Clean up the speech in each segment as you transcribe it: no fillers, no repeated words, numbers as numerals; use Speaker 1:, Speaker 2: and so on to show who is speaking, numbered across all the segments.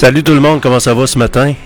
Speaker 1: Salut tout le monde, comment ça va ce matin?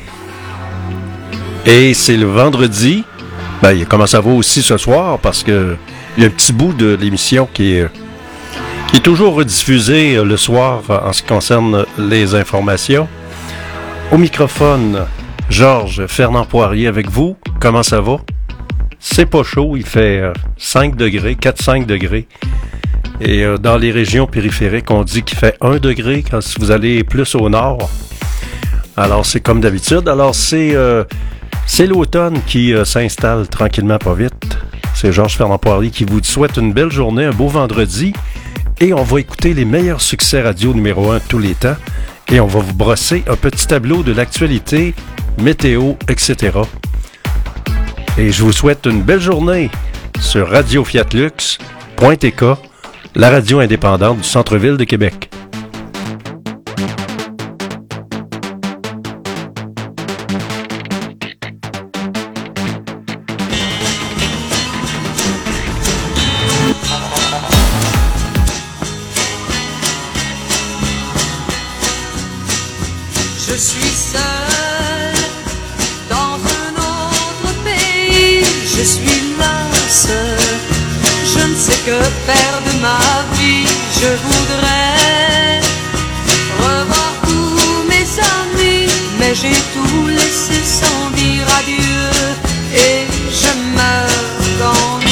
Speaker 1: Et c'est le vendredi. Ben, comment ça va aussi ce soir, parce que il y a un petit bout de l'émission qui est toujours rediffusé le soir en ce qui concerne les informations. Au microphone, Georges Fernand Poirier avec vous. Comment ça va? C'est pas chaud, il fait 5 degrés, 4-5 degrés. Et dans les régions périphériques, on dit qu'il fait 1 degré quand si vous allez plus au nord. Alors, c'est comme d'habitude. Alors, c'est l'automne qui s'installe tranquillement, pas vite. C'est Georges Fernand Poirier qui vous souhaite une belle journée, un beau vendredi. Et on va écouter les meilleurs succès radio numéro 1 de tous les temps. Et on va vous brosser un petit tableau de l'actualité, météo, etc. Et je vous souhaite une belle journée sur Radio-Fiat-Lux.tk, la radio indépendante du centre-ville de Québec.
Speaker 2: Je suis seule dans un autre pays, je suis lasse, je ne sais que faire de ma vie. Je voudrais revoir tous mes amis, mais j'ai tout laissé sans dire adieu et je meurs d'ennui.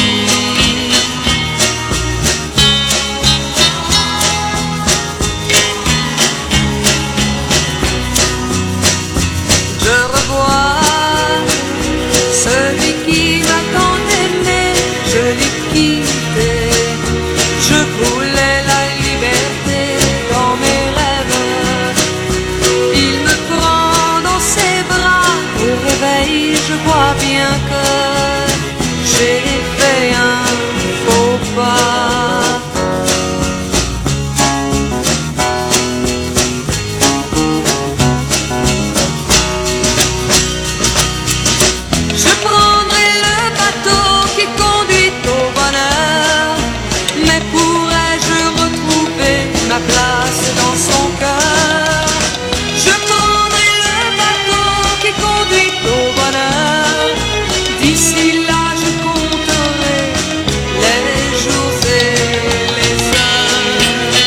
Speaker 2: Je revois celui qui m'a tant aimé, je l'ai quitté. Je voulais la liberté dans mes rêves. Il me prend dans ses bras, au réveil je vois bien que j'ai fait un faux pas. Je prendrai le bateau qui conduit au bonheur, mais pourrais-je retrouver ma place dans son cœur? Je prendrai le bateau qui conduit au bonheur. D'ici là je compterai les jours et les heures.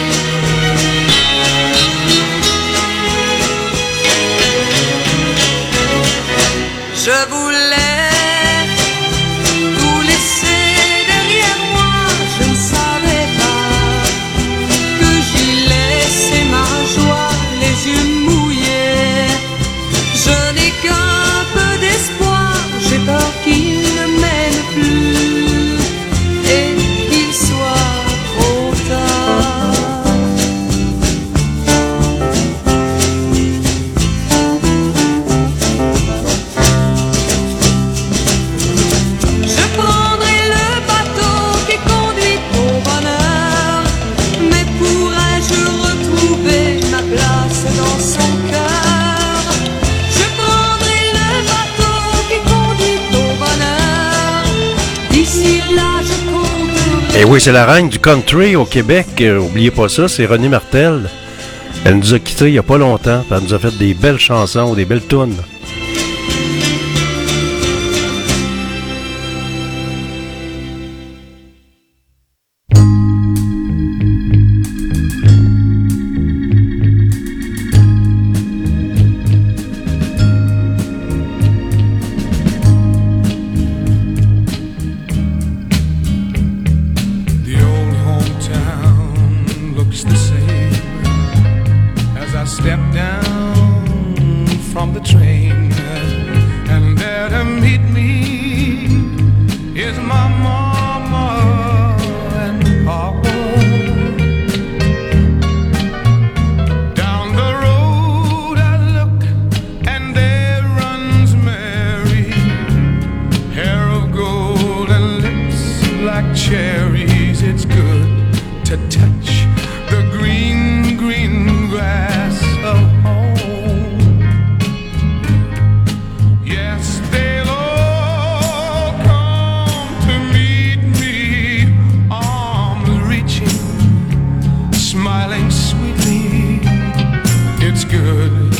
Speaker 2: Je voulais tout laisser derrière moi, je ne savais pas que j'y laissais ma joie, les yeux mouillés. Je n'ai qu'un peu d'espoir, j'ai peur qu'il ne m'aime plus et qu'il soit trop tard. Je prendrai le bateau qui conduit au bonheur, mais pourrais-je retrouver ma place dans son cœur? Je prendrai le bateau qui conduit au bonheur. D'ici là je compterai.
Speaker 1: Et oui, c'est la reine du country au Québec. Oubliez pas ça, c'est Renée Martel. Elle nous a quittés il n'y a pas longtemps. Elle nous a fait des belles chansons, des belles tunes.
Speaker 3: The old hometown looks the same as I step down from the train, and there to meet me is my mama and papa. Down the road I look, and there runs Mary, hair of gold and lips like cherries. It's good to touch the green, green grass of home. Yes, they'll all come to meet me, arms reaching, smiling sweetly. It's good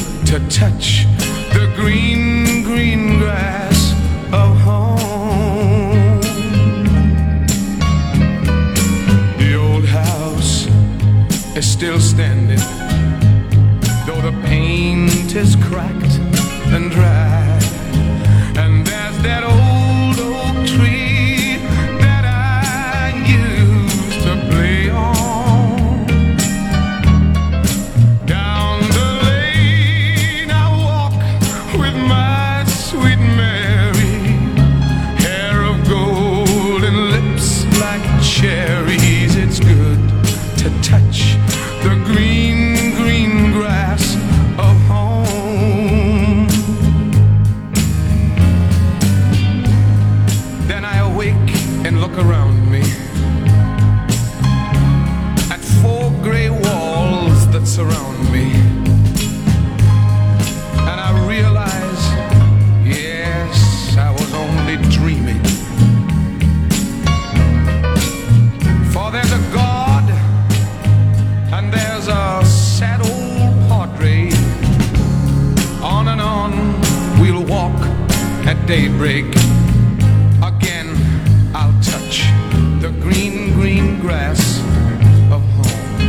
Speaker 3: and look around me at four gray walls that surround me, and I realize, yes, I was only dreaming. For there's a God and there's a sad old padre. On and on we'll walk at daybreak. Again I'll touch the green, green grass of home.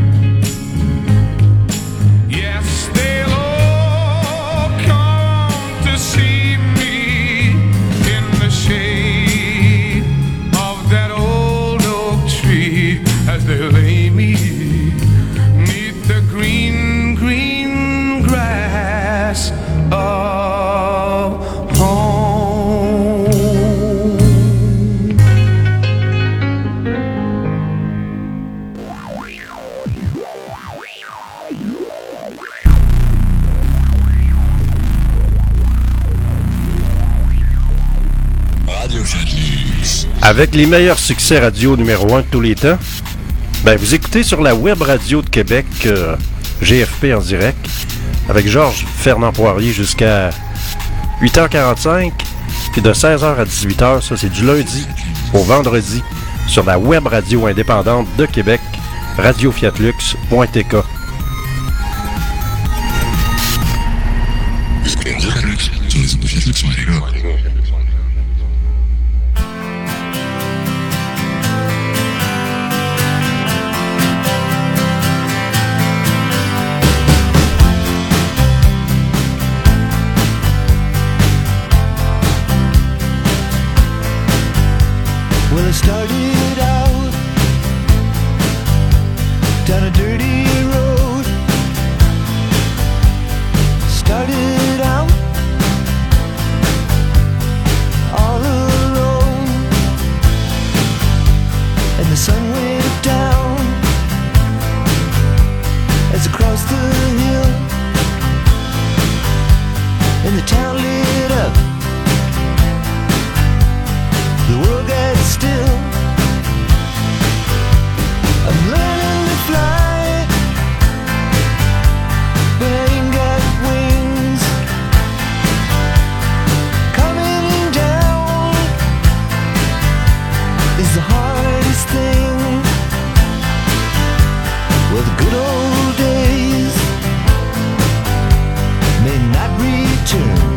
Speaker 3: Yes, they'll all come to see me in the shade of that old oak tree as they lay me 'neath the green, green grass of home.
Speaker 4: Radio Fat-Lux.
Speaker 1: Avec les meilleurs succès radio numéro 1 de tous les temps, ben vous écoutez sur la web radio de Québec GFP en direct avec Georges Fernand Poirier jusqu'à 8h45 puis de 16h à 18h, ça c'est du lundi au vendredi sur la web radio indépendante de Québec, radiofiatlux.tk.
Speaker 4: Vous écoutez Radio Fat-Lux sur les ondes de Fiat-Lux.tk.
Speaker 5: Well, it started out down a dirty road. Started out all alone, and the sun went down as I crossed the hill, and the town lit up. The world got still. I'm learning to fly, but I ain't got wings. Coming down is the hardest thing. Well, the good old days may not return,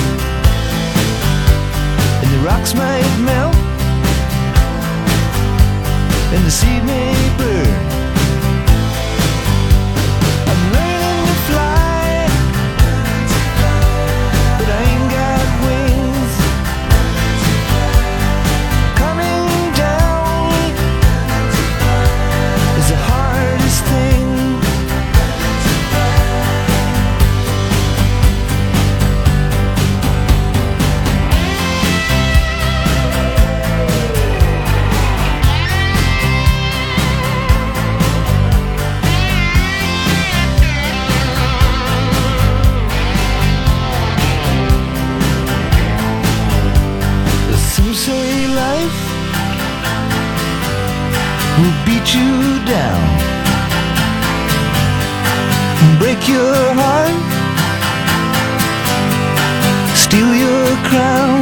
Speaker 5: and the rocks might melt, and the seed may burn. I'm learning to fly, but I ain't got wings. Coming down is the hardest thing. Some say life will beat you down, break your heart, steal your crown.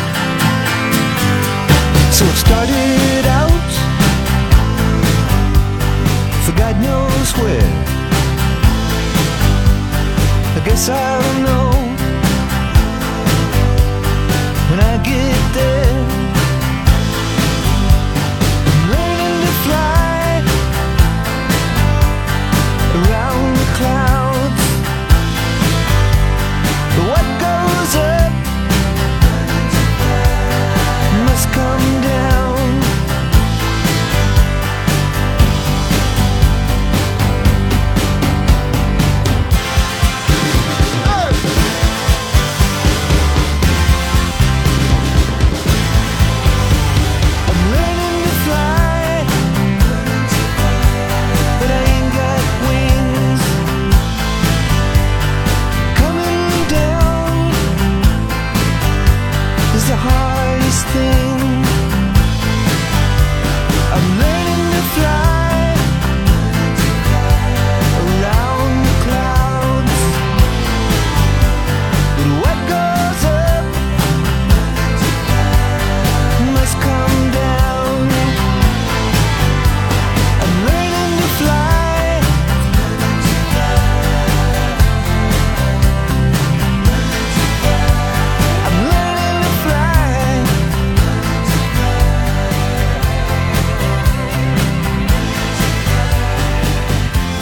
Speaker 5: So it started out for God knows where. I guess I'll know when I get there. I'm learning to fly around the clouds. What goes up must come down. Oh!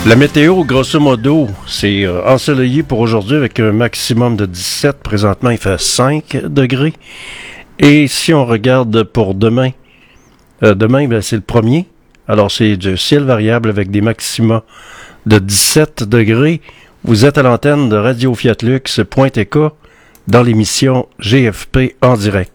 Speaker 1: La météo, grosso modo, c'est ensoleillé pour aujourd'hui avec un maximum de 17. Présentement, il fait 5 degrés. Et si on regarde pour demain, ben, c'est le 1er. Alors, c'est du ciel variable avec des maxima de 17 degrés. Vous êtes à l'antenne de Radio Fiat Lux.tk dans l'émission GFP en direct.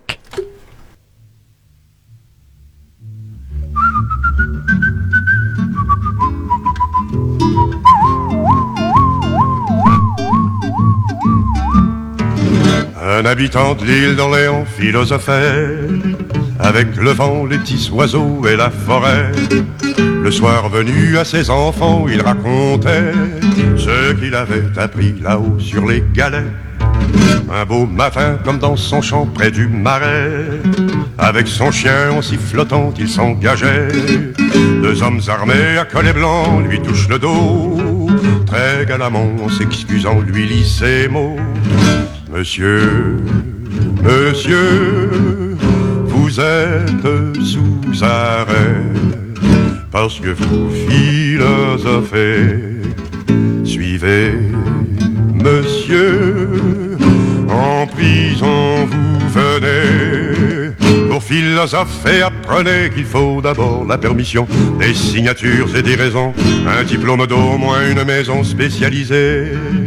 Speaker 6: Un habitant de l'île d'Orléans philosophait avec le vent, les petits oiseaux et la forêt. Le soir venu à ses enfants, il racontait ce qu'il avait appris là-haut sur les galets. Un beau matin, comme dans son champ près du marais, avec son chien en sifflotant, il s'engageait. Deux hommes armés à collet blanc lui touchent le dos. Très galamment, en s'excusant, lui lit ces mots. Monsieur, monsieur, vous êtes sous arrêt parce que vous philosophez. Suivez, monsieur, en prison vous venez. Pour philosopher, apprenez qu'il faut d'abord la permission, des signatures et des raisons, un diplôme d'au moins une maison spécialisée.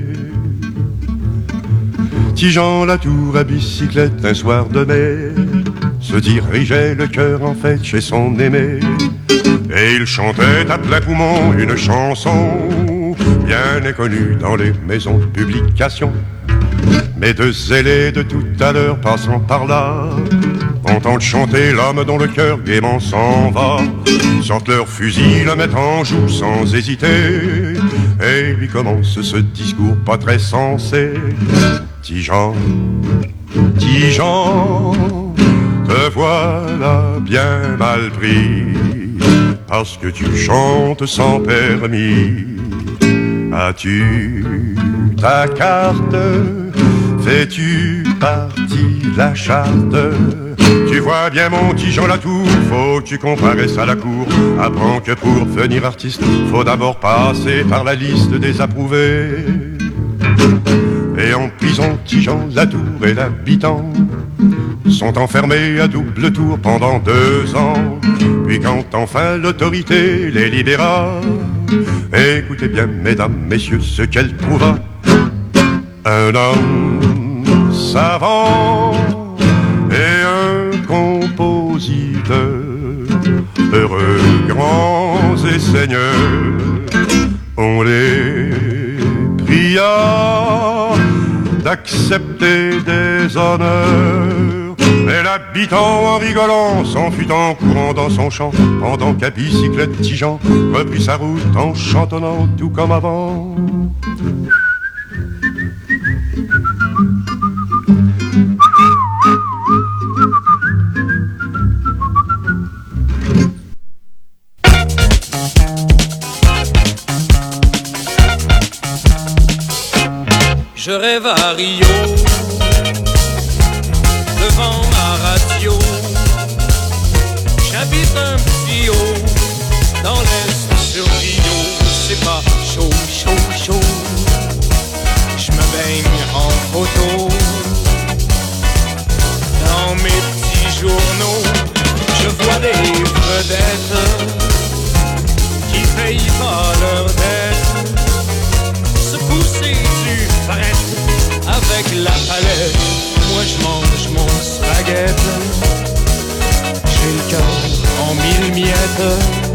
Speaker 6: Tigeant la tour à bicyclette un soir de mai, se dirigeait le cœur en fête chez son aimé. Et il chantait à plein poumon une chanson bien inconnue dans les maisons de publication. Mais deux zélés de tout à l'heure passant par là entendent chanter l'homme dont le cœur gaiement s'en va. Sortent leurs fusils, le mettent en joue sans hésiter, et lui commence ce discours pas très sensé. Tigeant, Tigeant, te voilà bien mal pris, parce que tu chantes sans permis. As-tu ta carte? Fais-tu partie de la charte? Tu vois bien mon Tigeant Latour, faut que tu comparaisses à la cour. Apprends que pour devenir artiste, faut d'abord passer par la liste des approuvés. Et en prison, Tigeant Latour et l'habitant sont enfermés à double tour pendant 2 ans. Puis quand enfin l'autorité les libéra, écoutez bien mesdames, messieurs, ce qu'elle trouva. Un homme savant et un compositeur, heureux, grands et seigneurs. On les pria d'accepter des honneurs, mais l'habitant en rigolant s'en fut en courant dans son champ, pendant qu'à bicyclette Tigeant reprit sa route en chantonnant tout comme avant.
Speaker 7: Je rêve à Rio, devant ma radio. J'habite un petit haut, dans l'est sur Rio. C'est pas chaud, chaud, chaud. Je me baigne en photo, dans mes petits journaux. Je vois des vedettes qui payent pas leur dette, se pousser du fret avec la palette. Moi je mange mon spaghette, j'ai le cœur en 1000 miettes,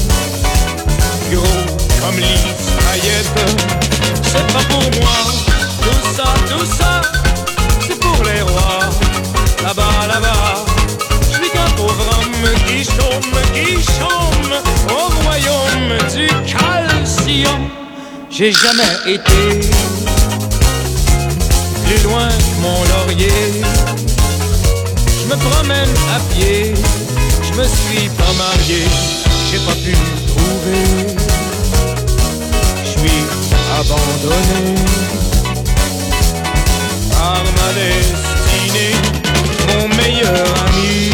Speaker 7: gros comme Lise paillettes. C'est pas pour moi, tout ça, c'est pour les rois. Là-bas, là-bas, je suis qu'un pauvre homme qui chôme au royaume du calcium. J'ai jamais été plus loin que mon laurier. Je me promène à pied, je me suis pas marié, j'ai pas pu me trouver. Je suis abandonné par ma destinée. Mon meilleur ami,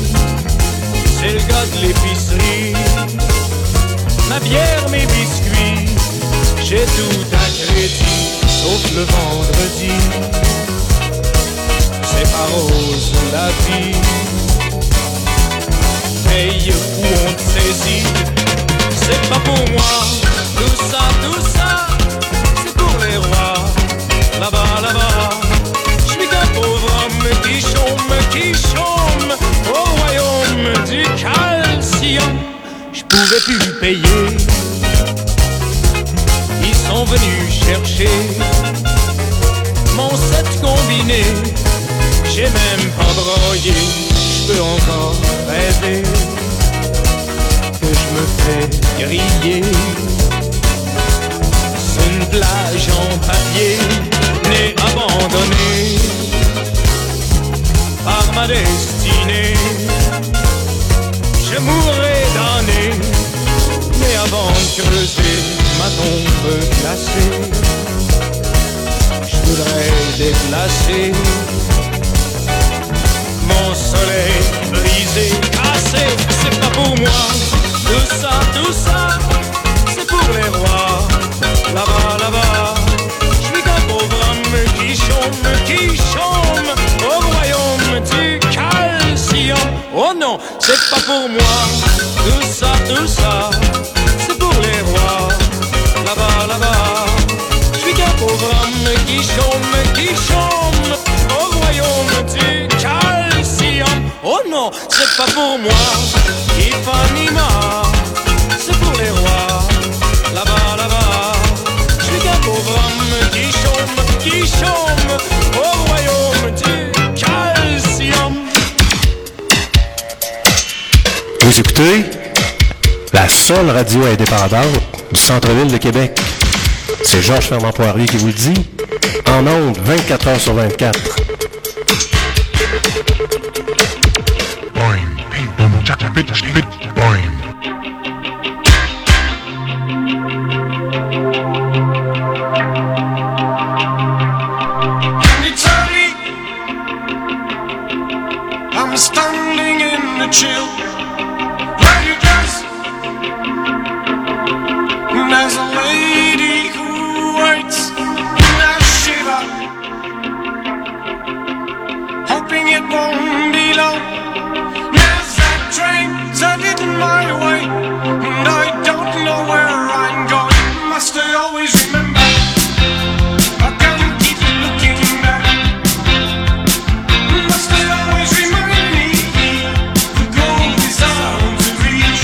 Speaker 7: c'est le gars de l'épicerie. Ma bière, mes biscuits, J'ai tout à crédit, sauf le vendredi. C'est pas rose la vie. Paye ou on te saisit, c'est pas pour moi. Tout ça, c'est pour les rois. Là-bas, là-bas, je suis qu'un pauvre homme qui chôme au royaume du calcium. Je pouvais plus payer. Ils sont venus chercher mon set combiné. J'ai même pas broyé, je peux encore rêver que je me fais griller. C'est une plage en papier, née abandonnée par ma destinée. Je mourrai damné, mais avant de creuser ma tombe glacée, je voudrais déplacer mon soleil brisé, cassé. C'est pas pour moi, tout ça, c'est pour les rois. Là-bas, là-bas, je suis qu'un pauvre homme qui chôme au royaume du calcium. Oh non, c'est pas pour moi, tout ça, c'est pour les rois. Là-bas, là-bas, je suis qu'un pauvre homme qui chôme au royaume du calcium. Oh non, c'est pas pour moi, Ipanema, c'est pour les rois. Là-bas, là-bas, je suis qu'un pauvre homme qui chôme au royaume du calcium.
Speaker 1: Vous écoutez la seule radio indépendante du centre-ville de Québec. C'est Georges Fernand Poirier qui vous le dit, en ondes 24 heures sur 24.
Speaker 3: I'm standing in the chill. Where you dress? There's a lady who waits in a shiver, hoping it won't be long. There's that train headed my way, and I don't know where I'm going. Must I always remember? I can't keep looking back. Must I always remind me the goal is out to reach?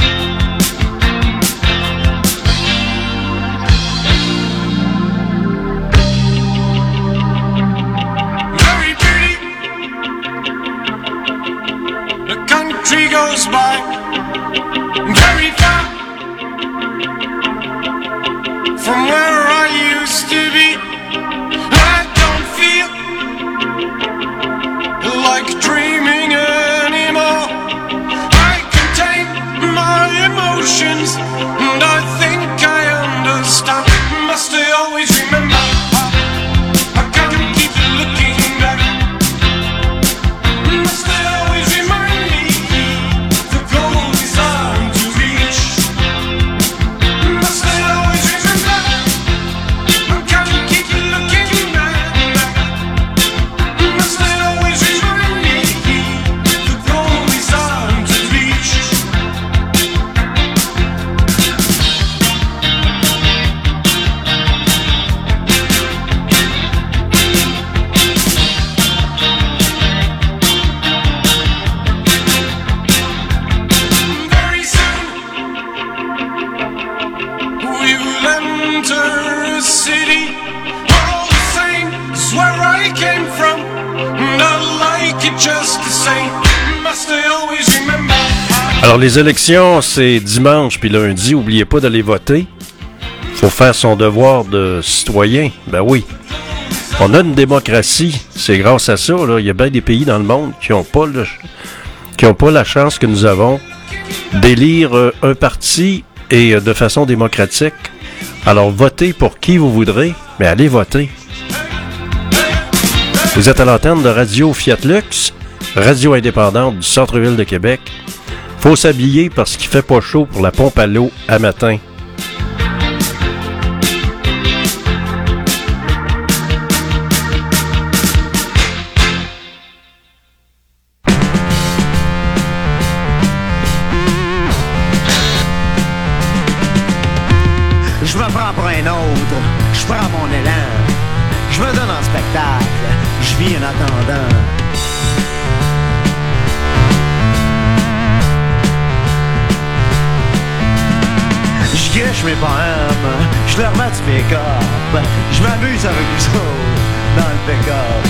Speaker 3: Very pretty, the country goes by very far from where I used to be. I don't feel like dreaming anymore. I contain my emotions, and I think I understand. Must I always remember? I can't keep looking back. Must I always remind me the goal is out to reach? Must I always remember? I can't keep looking back. Must I always remind me the goal is out to reach? Very soon we will enter a city all the same as where I came from, and I like it just the same. Must I always remember?
Speaker 1: Alors, les élections, c'est dimanche puis lundi. Oubliez pas d'aller voter. Faut faire son devoir de citoyen. Ben oui. On a une démocratie. C'est grâce à ça. Là. Il y a bien des pays dans le monde qui n'ont pas la chance que nous avons d'élire un parti et de façon démocratique. Alors, votez pour qui vous voudrez, mais allez voter. Vous êtes à l'antenne de Radio Fiat Lux, radio indépendante du centre-ville de Québec. Faut s'habiller parce qu'il fait pas chaud pour la pompe à l'eau à matin.
Speaker 8: pour un autre, je prends mon élan. Je me donne en spectacle, je vis en attendant. Je gâche mes poèmes, je leur mets du pick-up. Je m'amuse avec vous autres dans le pick-up.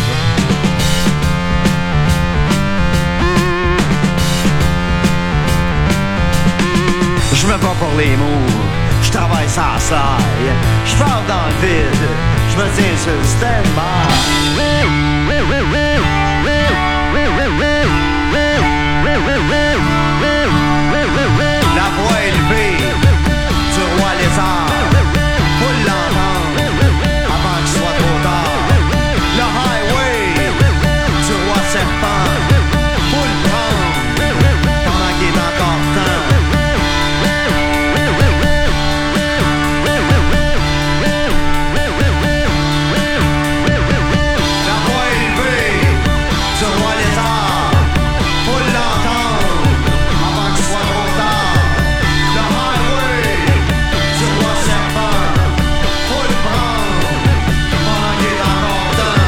Speaker 8: Je me bats pour les mots, je travaille sans saille. Je parle dans le vide, je me tiens sur le stand-by. La voix élevée du roi lézard, faut l'entendre avant qu'il soit trop tard. Le highway du roi serpent, faut le prendre pendant qu'il est encore temps. La voix élevée du roi lézard, faut l'entendre avant qu'il soit trop tard. Le highway du roi serpent, faut le prendre pendant qu'il est encore temps.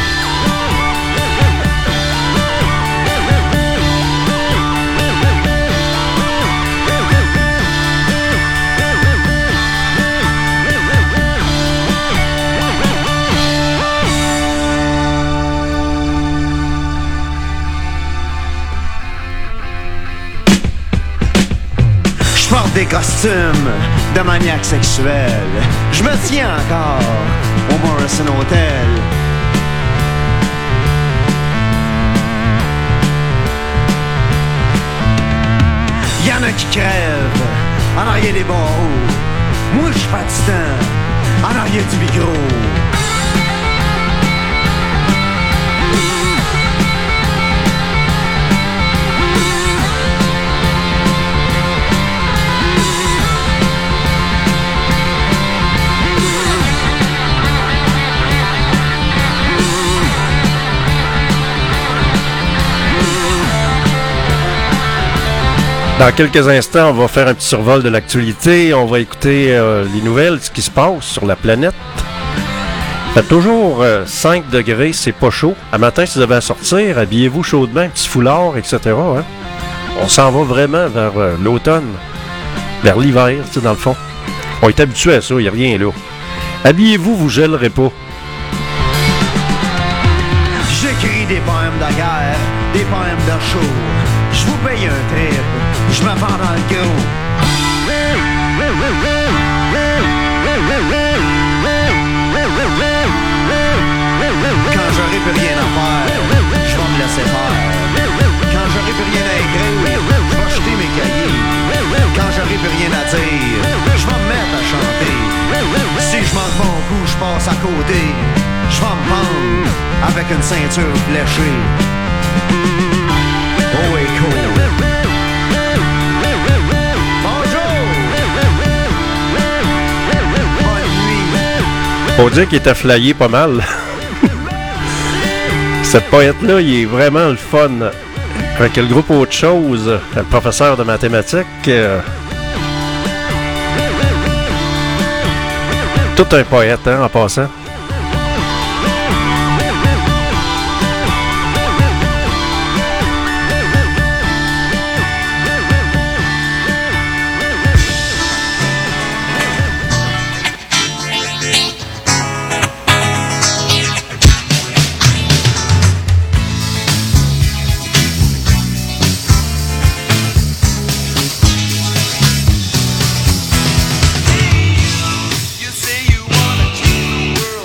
Speaker 8: Je porte des costumes de maniaque sexuel. Je me tiens encore au Morrison Hotel. Y'en a qui crèvent en arrière des barreaux. Moi je fais du temps en arrière du micro.
Speaker 1: Dans quelques instants, on va faire un petit survol de l'actualité. On va écouter les nouvelles, ce qui se passe sur la planète. Il fait toujours 5 degrés, c'est pas chaud. À matin, si vous avez à sortir, habillez-vous chaudement, un petit foulard, etc. Hein? On s'en va vraiment vers l'automne, vers l'hiver, tu sais, dans le fond. On est habitué à ça, il n'y a rien là. Habillez-vous, vous gèlerez pas.
Speaker 8: J'écris des poèmes de guerre, des poèmes de show. Je vous paye un trip, je me vends dans le gros. Quand j'aurai plus rien à faire, je vais me laisser faire. Quand j'aurai plus rien à écrire, je vais jeter mes cahiers. Quand j'aurai plus rien à dire, je vais me mettre à chanter. Si je manque mon coup, je passe à côté. Je vais me pendre avec une ceinture fléchée. Oh, et cool. Bonjour. Bonne nuit.
Speaker 1: Faut dire qu'il était flyé pas mal. Ce poète-là, il est vraiment le fun. Avec le groupe Autre Chose, le professeur de mathématiques. Tout un poète, hein, en passant.
Speaker 3: You say you wanna change the world.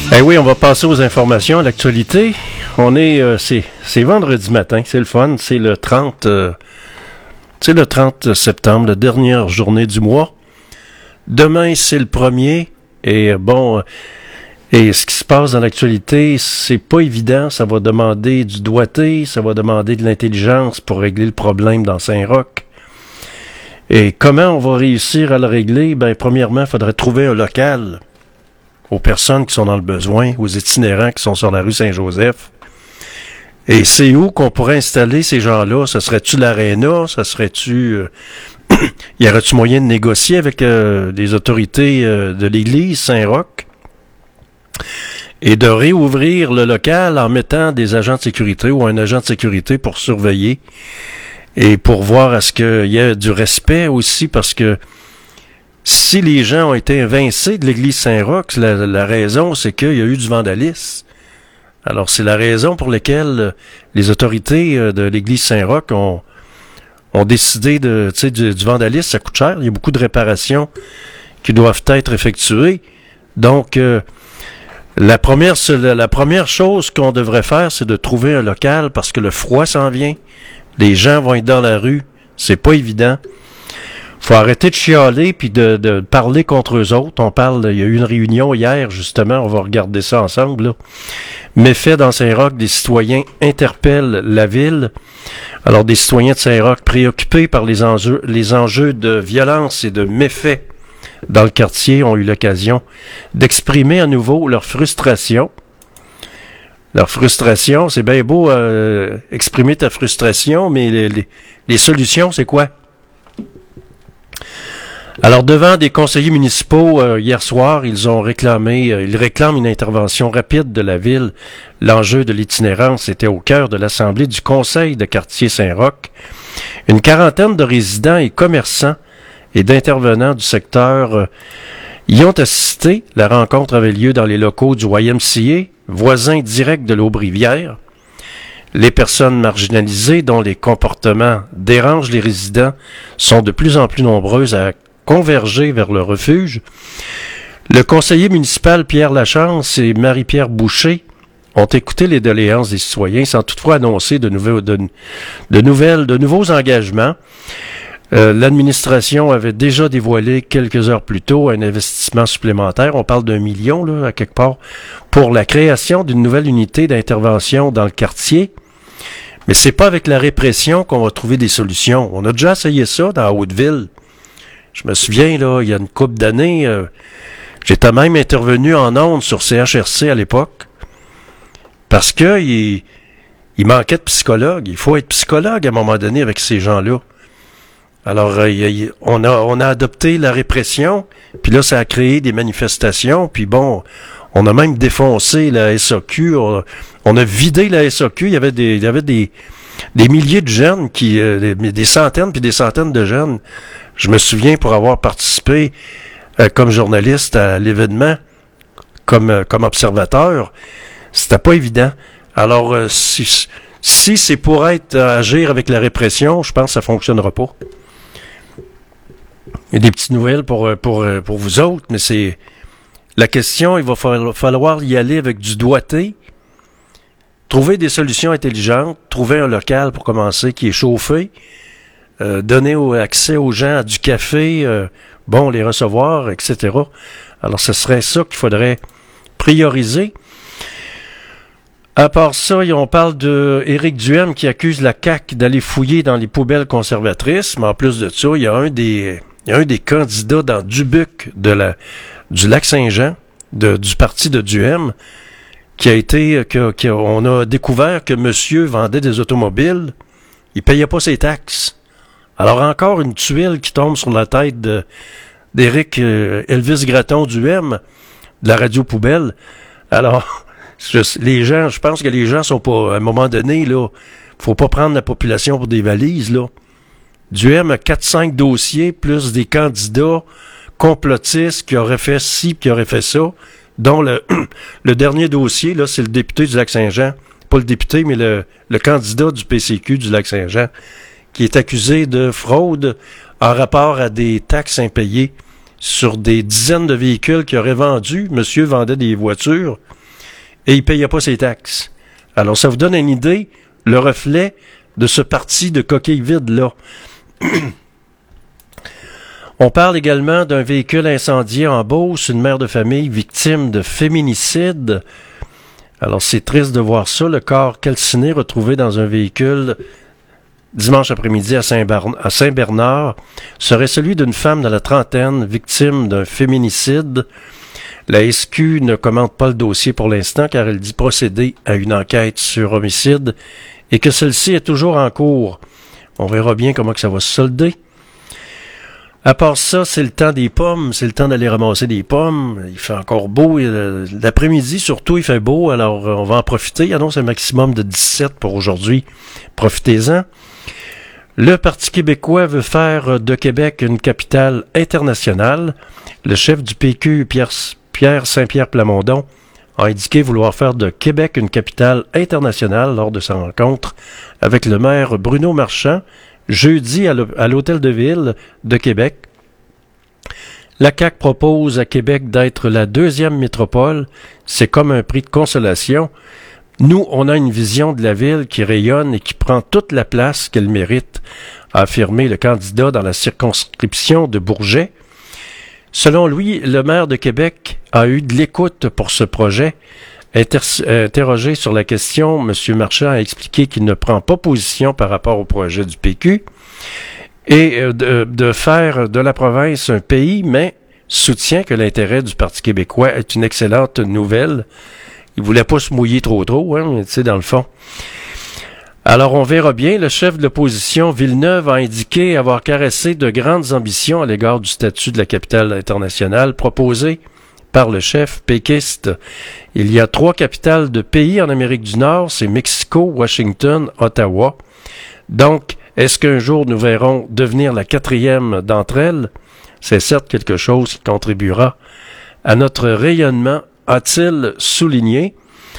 Speaker 1: Eh oui, on va passer aux informations, à l'actualité. On est, c'est vendredi matin, c'est le fun, c'est le 30 septembre, la dernière journée du mois. Demain, c'est le 1er, et bon, et ce qui se passe dans l'actualité, c'est pas évident, ça va demander du doigté, ça va demander de l'intelligence pour régler le problème dans Saint-Roch. Et comment on va réussir à le régler? Ben, premièrement, il faudrait trouver un local aux personnes qui sont dans le besoin, aux itinérants qui sont sur la rue Saint-Joseph. Et c'est où qu'on pourrait installer ces gens-là? Ce serait-tu l'aréna? Ce serait-tu... y aurait-tu moyen de négocier avec les autorités de l'église Saint-Roch et de réouvrir le local en mettant des agents de sécurité ou un agent de sécurité pour surveiller et pour voir à ce qu'il y ait du respect aussi, parce que si les gens ont été évincés de l'église Saint-Roch, la raison, c'est qu'il y a eu du vandalisme. Alors, c'est la raison pour laquelle les autorités de l'église Saint-Roch ont décidé du vandalisme. Ça coûte cher. Il y a beaucoup de réparations qui doivent être effectuées. Donc, la première chose qu'on devrait faire, c'est de trouver un local, parce que le froid s'en vient. Les gens vont être dans la rue. C'est pas évident. Faut arrêter de chialer puis de parler contre eux autres. Il y a eu une réunion hier, justement, on va regarder ça ensemble, là. Méfaits dans Saint-Roch, des citoyens interpellent la ville. Alors, des citoyens de Saint-Roch préoccupés par les enjeux de violence et de méfaits dans le quartier ont eu l'occasion d'exprimer à nouveau leur frustration. Leur frustration, c'est bien beau exprimer ta frustration, mais les solutions, c'est quoi? Alors, devant des conseillers municipaux, hier soir, ils réclament une intervention rapide de la ville. L'enjeu de l'itinérance était au cœur de l'assemblée du conseil de quartier Saint-Roch. Une quarantaine de résidents et commerçants et d'intervenants du secteur y ont assisté. La rencontre avait lieu dans les locaux du YMCA, voisin direct de l'Aube-Rivière. Les personnes marginalisées dont les comportements dérangent les résidents sont de plus en plus nombreuses à converger vers le refuge. Le conseiller municipal Pierre Lachance et Marie-Pierre Boucher ont écouté les doléances des citoyens sans toutefois annoncer de nouveaux engagements. L'administration avait déjà dévoilé quelques heures plus tôt un investissement supplémentaire, on parle d'1 million là, à quelque part, pour la création d'une nouvelle unité d'intervention dans le quartier. Mais c'est pas avec la répression qu'on va trouver des solutions. On a déjà essayé ça dans la Haute-Ville. Je me souviens, là, il y a une couple d'années, j'étais même intervenu en ondes sur CHRC à l'époque, parce que il manquait de psychologues. Il faut être psychologue à un moment donné avec ces gens-là. Alors, on a adopté la répression, puis là, ça a créé des manifestations, puis bon, on a même défoncé la SAQ, on a vidé la SAQ, il y avait des milliers de jeunes, des centaines puis des centaines de jeunes. Je me souviens pour avoir participé comme journaliste à l'événement, comme observateur, c'était pas évident. Alors, si c'est pour agir avec la répression, je pense que ça fonctionnera pas. Il y a des petites nouvelles pour vous autres, mais c'est la question, il va falloir y aller avec du doigté, trouver des solutions intelligentes, trouver un local pour commencer qui est chauffé, donner accès aux gens à du café, les recevoir, etc. Alors, ce serait ça qu'il faudrait prioriser. À part ça, on parle de Éric Duhem qui accuse la CAQ d'aller fouiller dans les poubelles conservatrices, mais en plus de ça, il y a un des candidats dans Dubuc du Lac-Saint-Jean, du parti de Duhem, on a découvert que monsieur vendait des automobiles, il payait pas ses taxes. Alors encore une tuile qui tombe sur la tête d'Éric Elvis Gratton Duhem, de la radio poubelle. Alors, je pense que les gens sont pas, à un moment donné, là, faut pas prendre la population pour des valises, là. Duhem a 4-5 dossiers, plus des candidats complotistes qui auraient fait ci, qui auraient fait ça, dont le dernier dossier, là, c'est le député du Lac-Saint-Jean. Pas le député, mais le candidat du PCQ du Lac-Saint-Jean, qui est accusé de fraude en rapport à des taxes impayées sur des dizaines de véhicules qu'il aurait vendus. Monsieur vendait des voitures et il ne payait pas ses taxes. Alors, ça vous donne une idée, le reflet de ce parti de coquilles vides-là. On parle également d'un véhicule incendié en Beauce, une mère de famille victime de féminicide. Alors, c'est triste de voir ça, le corps calciné retrouvé dans un véhicule dimanche après-midi à Saint-Bernard serait celui d'une femme de la trentaine, victime d'un féminicide. La SQ ne commente pas le dossier pour l'instant car elle dit procéder à une enquête sur homicide et que celle-ci est toujours en cours. On verra bien comment que ça va se solder. À part ça, c'est le temps des pommes, c'est le temps d'aller ramasser des pommes. Il fait encore beau. L'après-midi, surtout, il fait beau, alors on va en profiter. Il annonce un maximum de 17 pour aujourd'hui. Profitez-en. Le Parti québécois veut faire de Québec une capitale internationale. Le chef du PQ, Pierre Saint-Pierre Plamondon, a indiqué vouloir faire de Québec une capitale internationale lors de sa rencontre avec le maire Bruno Marchand, jeudi à l'Hôtel de Ville de Québec. La CAQ propose à Québec d'être la deuxième métropole. C'est comme un prix de consolation. Nous, on a une vision de la ville qui rayonne et qui prend toute la place qu'elle mérite, a affirmé le candidat dans la circonscription de Bourget. Selon lui, le maire de Québec a eu de l'écoute pour ce projet. Interrogé sur la question, M. Marchand a expliqué qu'il ne prend pas position par rapport au projet du PQ et de faire de la province un pays, mais soutient que l'intérêt du Parti québécois est une excellente nouvelle. Il voulait pas se mouiller trop, hein, tu sais, dans le fond. Alors, on verra bien. Le chef de l'opposition, Villeneuve, a indiqué avoir caressé de grandes ambitions à l'égard du statut de la capitale internationale proposé par le chef péquiste. Il y a 3 capitales de pays en Amérique du Nord, c'est Mexico, Washington, Ottawa. Donc, est-ce qu'un jour nous verrons devenir la 4e d'entre elles? C'est certes quelque chose qui contribuera à notre rayonnement, a-t-il souligné.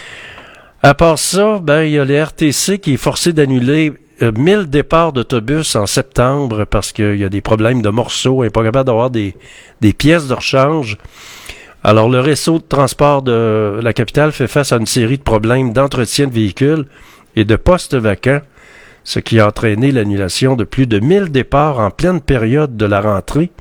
Speaker 1: À part ça, il y a le RTC qui est forcé d'annuler 1000 départs d'autobus en septembre parce qu'il y a des problèmes de morceaux, il n'est pas capable d'avoir des pièces de rechange. Alors, le réseau de transport de la capitale fait face à une série de problèmes d'entretien de véhicules et de postes vacants, ce qui a entraîné l'annulation de plus de 1000 départs en pleine période de la rentrée.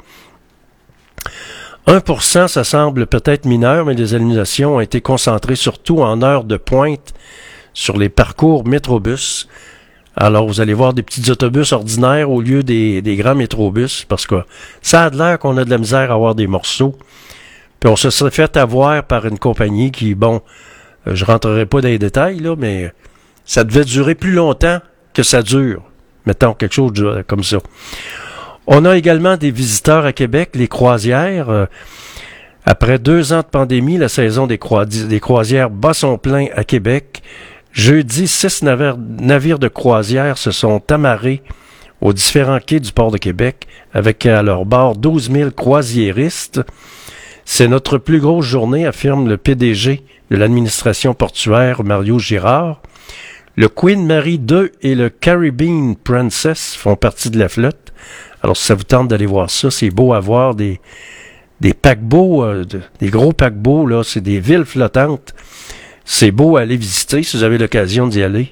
Speaker 1: 1%, ça semble peut-être mineur, mais les annulations ont été concentrées surtout en heures de pointe sur les parcours Métrobus. Alors, vous allez voir des petits autobus ordinaires au lieu des grands Métrobus, parce que ça a l'air qu'on a de la misère à avoir des morceaux. Puis on se serait fait avoir par une compagnie qui, je rentrerai pas dans les détails, là, mais ça devait durer plus longtemps que ça dure. Mettons quelque chose comme ça. On a également des visiteurs à Québec, les croisières. Après 2 ans de pandémie, la saison des croisières bat son plein à Québec. Jeudi, 6 navires de croisière se sont amarrés aux différents quais du port de Québec, avec à leur bord 12 000 croisiéristes. C'est notre plus grosse journée, affirme le PDG de l'administration portuaire, Mario Girard. Le Queen Mary II et le Caribbean Princess font partie de la flotte. Alors, si ça vous tente d'aller voir ça, c'est beau à voir des paquebots, des gros paquebots, là, c'est des villes flottantes. C'est beau à aller visiter si vous avez l'occasion d'y aller.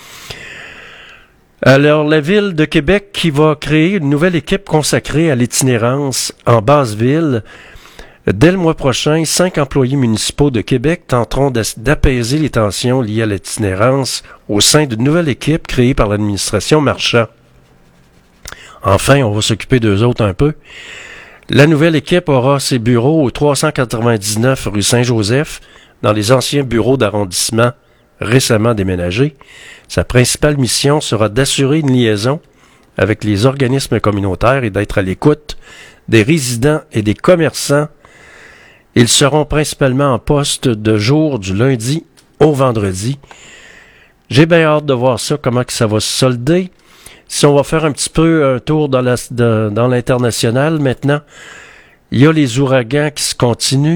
Speaker 1: Alors, la Ville de Québec qui va créer une nouvelle équipe consacrée à l'itinérance en basse-ville. Dès le mois prochain, 5 employés municipaux de Québec tenteront d'apaiser les tensions liées à l'itinérance au sein d'une nouvelle équipe créée par l'administration Marchand. Enfin, on va s'occuper d'eux autres un peu. La nouvelle équipe aura ses bureaux au 399 rue Saint-Joseph, dans les anciens bureaux d'arrondissement récemment déménagés. Sa principale mission sera d'assurer une liaison avec les organismes communautaires et d'être à l'écoute des résidents et des commerçants. Ils seront principalement en poste de jour du lundi au vendredi. J'ai bien hâte de voir ça, comment que ça va se solder. Si on va faire un petit peu un tour dans l'international maintenant, il y a les ouragans qui se continuent.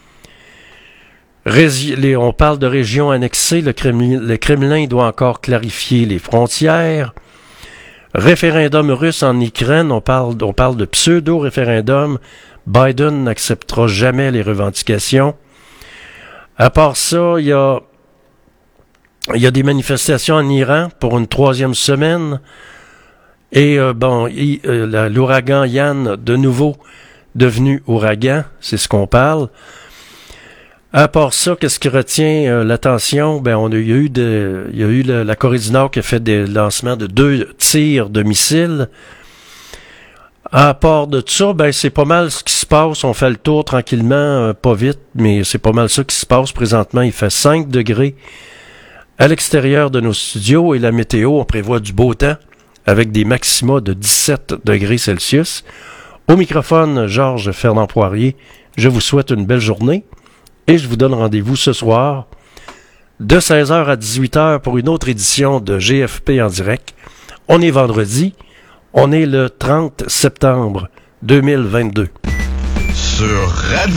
Speaker 1: On parle de régions annexées. Le Kremlin doit encore clarifier les frontières. Référendum russe en Ukraine, on parle de pseudo-référendum. Biden n'acceptera jamais les revendications. À part ça, il y a des manifestations en Iran pour une 3e semaine. Et l'ouragan Yann, de nouveau devenu ouragan, c'est ce qu'on parle. À part ça, qu'est-ce qui retient l'attention? Il y a eu la Corée du Nord qui a fait des lancements de 2 tirs de missiles. À part de tout ça, c'est pas mal ce qui se passe. On fait le tour tranquillement, pas vite, mais c'est pas mal ça qui se passe présentement. Il fait 5 degrés à l'extérieur de nos studios et la météo, on prévoit du beau temps avec des maxima de 17 degrés Celsius. Au microphone, Georges Fernand Poirier, je vous souhaite une belle journée et je vous donne rendez-vous ce soir de 16h à 18h pour une autre édition de GFP en direct. On est vendredi, on est le 30 septembre 2022.
Speaker 9: Sur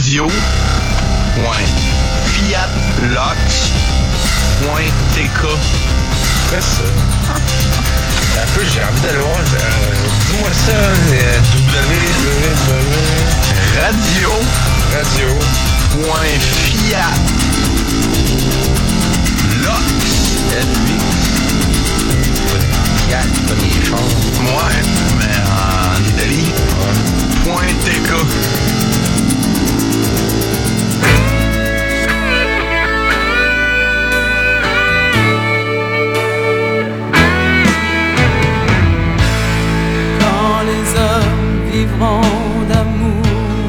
Speaker 9: radio.fiatlox.tk.
Speaker 10: Fais ça. Un peu, j'ai envie d'aller voir. Dis-moi ça,
Speaker 9: Fiat, pas des choses. Ouais, mais en Italie. .tk.
Speaker 2: Quand les hommes vivront d'amour,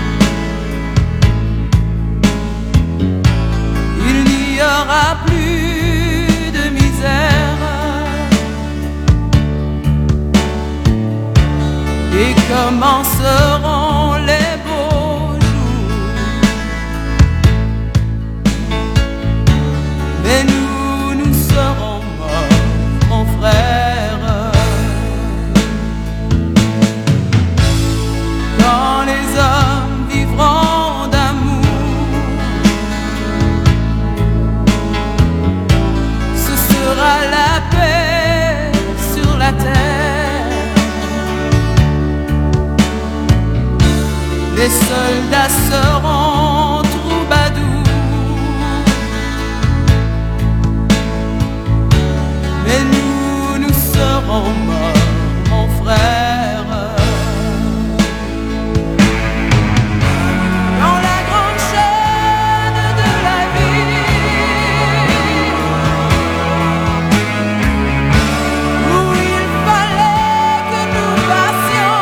Speaker 2: il n'y aura plus de misère. Et commenceront les beaux jours. Mais nous serons morts, mon frère. Quand les hommes vivront d'amour, ce sera la paix sur la terre. Les soldats seront troubadours, mais nous serons morts, mon frère. Dans la grande chaîne de la vie, où il fallait que nous passions,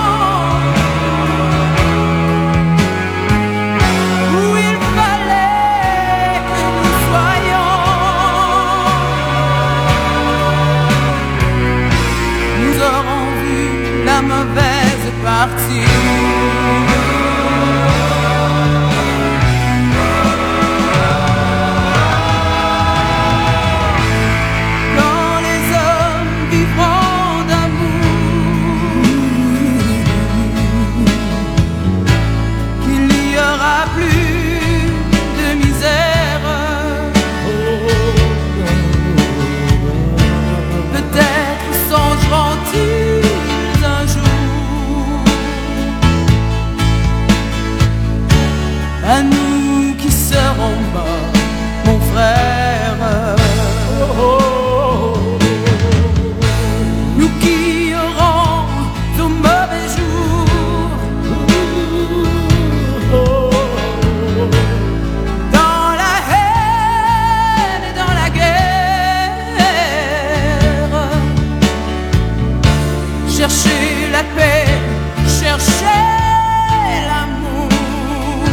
Speaker 2: où il fallait que nous soyons, nous aurons vu la mauvaise partie. Quand les hommes vivront d'amour, qu'il n'y aura plus de misère. Peut-être songeront-ils un jour à nous qui serons morts, mon frère. Nous qui aurons nos mauvais jours, dans la haine et dans la guerre. Chercher la paix, chercher l'amour,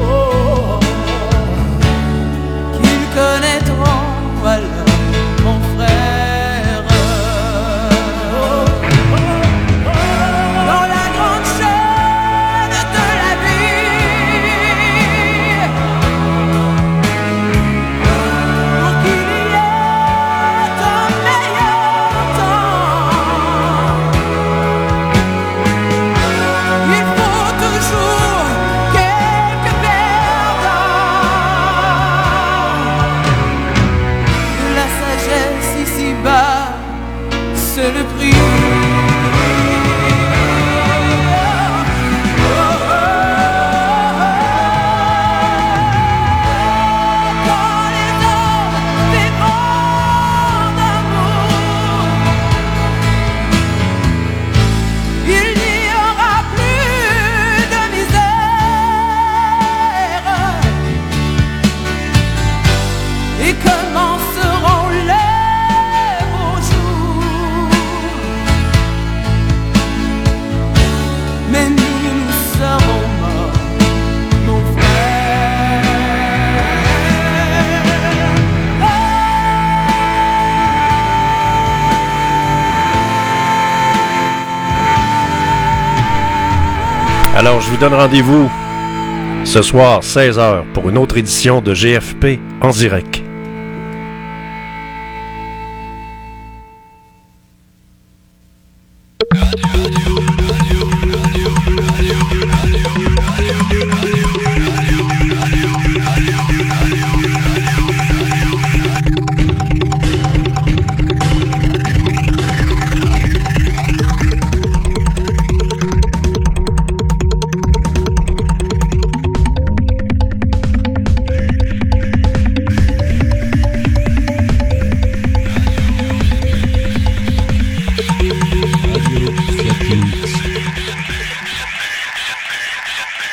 Speaker 2: qu'ils connaîtront alors, mon frère. Dans la grande chaîne de la vie, pour qu'il y ait un meilleur temps, il faut
Speaker 1: Alors, je vous donne rendez-vous ce soir, 16h, pour une autre édition de GFP en direct.
Speaker 4: Radio.